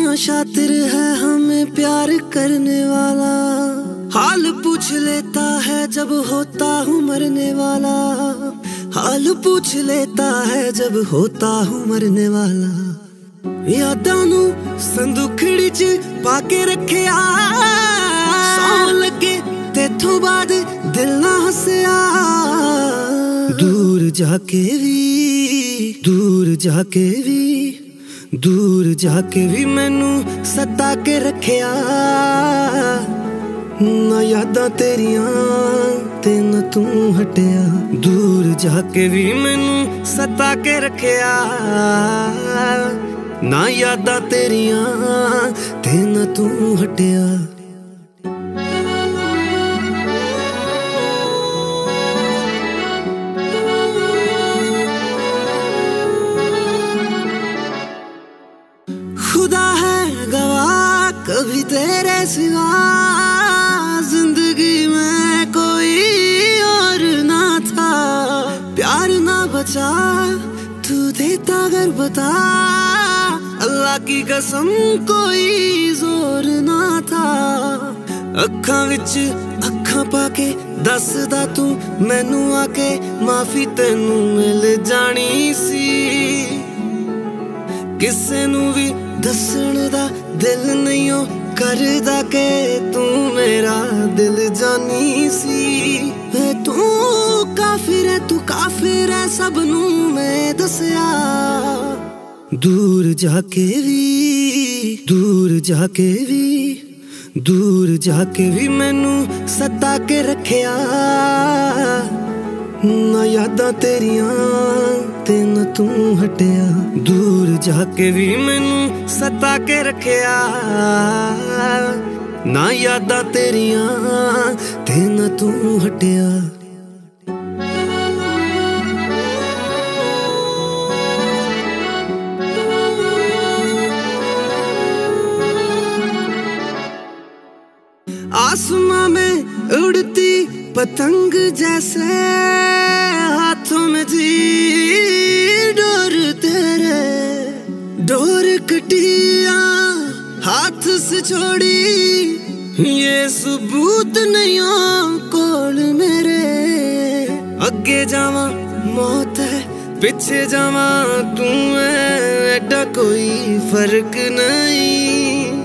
दुनिया शातिर है हमें प्यार करने वाला, हाल पूछ लेता है जब होता हूँ मरने वाला, हाल पूछ लेता है जब होता हूँ मरने वाला। यादां नू संदूखड़ी च पाके रखिया, सौं लगे तेथों बाद दिल ना हंसिया। दूर जाके भी, दूर जाके भी, दूर जाके भी मैनू सता के रखिया। ना यादां तेरियां ते ना तू हटिया, दूर जाके भी मैनू सता के रखिया। ना यादां तेरियां ते ना तू हटिया। खुदा है गवाह कभी तेरे सिवा जिंदगी में कोई और ना था। प्यार ना बचा तू देता अगर बता, अल्लाह की कसम कोई जोर ना था। अखां विच अखां पाके दसदा तू मैनू आके, माफी तेनू मिल जानी सी। किसे नू भी दसण दा दिल नहीं हो करदा के तू मेरा दिल जानी सी। तू काफिर है सब नू मैं दसिया। दूर जाके भी, दूर जाके भी, दूर जाके भी मैनू सता के रखिया। ना यादां तेरियां ते ना तू हटिया, दूर जाके भी मैनू सता के रखिया। ना यादां तेरियां ते ना तू हटिया। आसमां में उड़ती पतंग जैसे, हाथों में थी डोर तेरे। डोर कटिया हाथ से छोड़ी, ये सबूत नहीं हो कोल मेरे। अगे जावा मौत है पिछे जावा तू है, एडा कोई फर्क नहीं।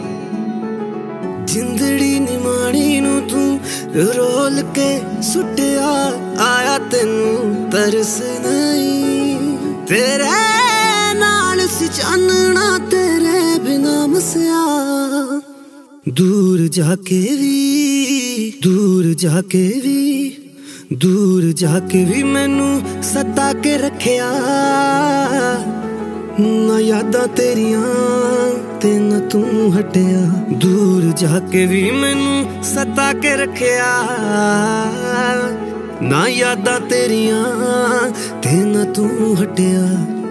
जिंदड़ी निमाणी नू तू रोल के सुटिया, आया तेनू तरस नहीं। तेरे नाल सी चानना तेरे बिना मसिया। दूर जाके भी, दूर जाके भी, दूर जाके भी मैनू सता के रखिया। ना यादां तेरियां ते ना तू हटिया, दूर जाके भी मैनू सता के रखिया। ना यादां तेरियां ते ना तू हटिया।